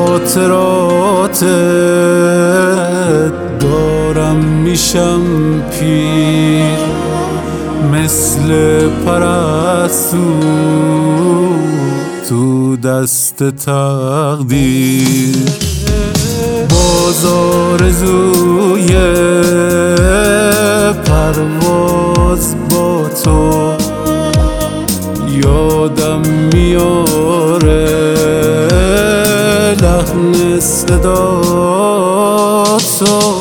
خاطرات دارم میشم پیر، مثل پرستو تو دست تقدیر. باز آرزوی پرواز با تو یادم میاره، لحن صدا تو.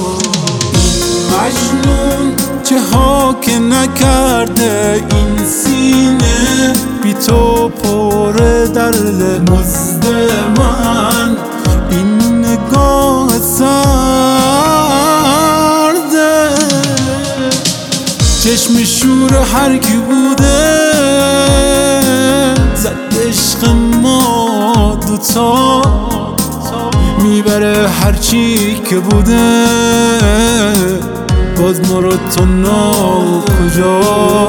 مجنون چه ها که نکرده این سینه، بی تو پر درد مزد من، این نگاه سرده. چشم شور هر کی بوده زد عشق ما دوتا، میبره هرچی که بوده باز ما رو تو کجا.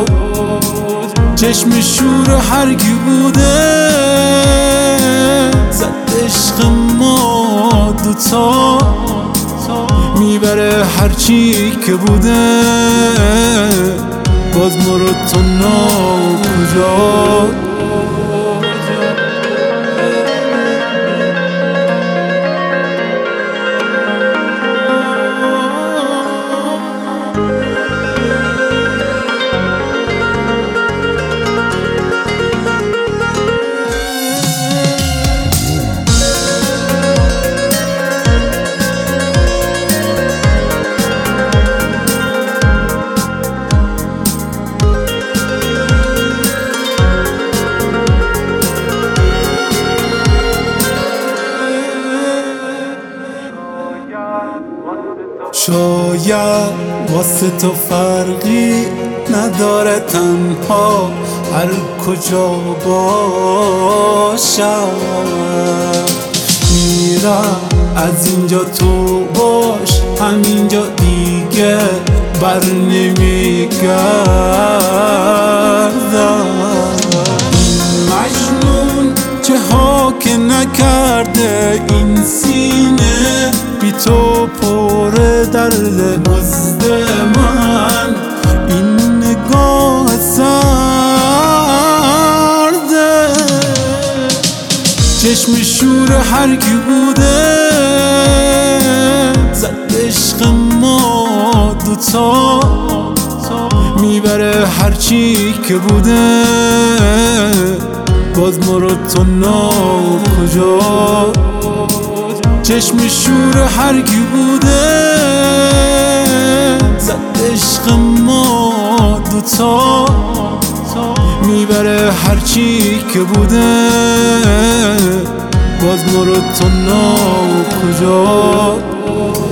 چشم شور هر کی بوده زد عشق ما دوتا، میبره هرچی که بوده باز ما رو تو کجا. شاید واسه تو فرقی نداره تنها هر کجا باشم، میرم از اینجا تو باش همینجا دیگه بر نمیگردم. مجنون چه ها که نکرده این سینه، بی تو پر درد مزد من، این نگاه سرده. چشم شور هر کی بوده زد عشق ما دوتا، میبره هرچی که بوده باز ما رو تو کجا. چشم شور هر کی بوده زد عشق ما دوتا، میبره هرچی که بوده باز ما رو تو کجا.